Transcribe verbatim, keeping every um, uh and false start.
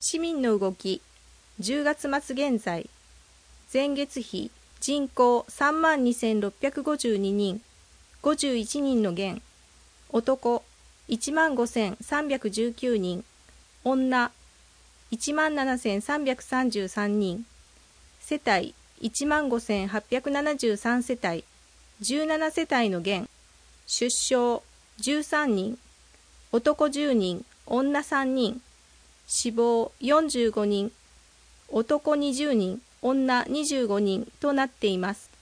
市民の動き、じゅうがつ末現在、前月比、人口さんまんにせんろっぴゃくごじゅうににん、ごじゅういちにんの減、男いちまんごせんさんびゃくじゅうきゅうにん、女いちまんななせんさんびゃくさんじゅうさんにん、世帯いちまんごせんはっぴゃくななじゅうさん世帯、じゅうなな世帯の減、出生じゅうさんにん、男じゅうにん、女さんにん、死亡よんじゅうごにん、男にじゅうにん、女にじゅうごにんとなっています。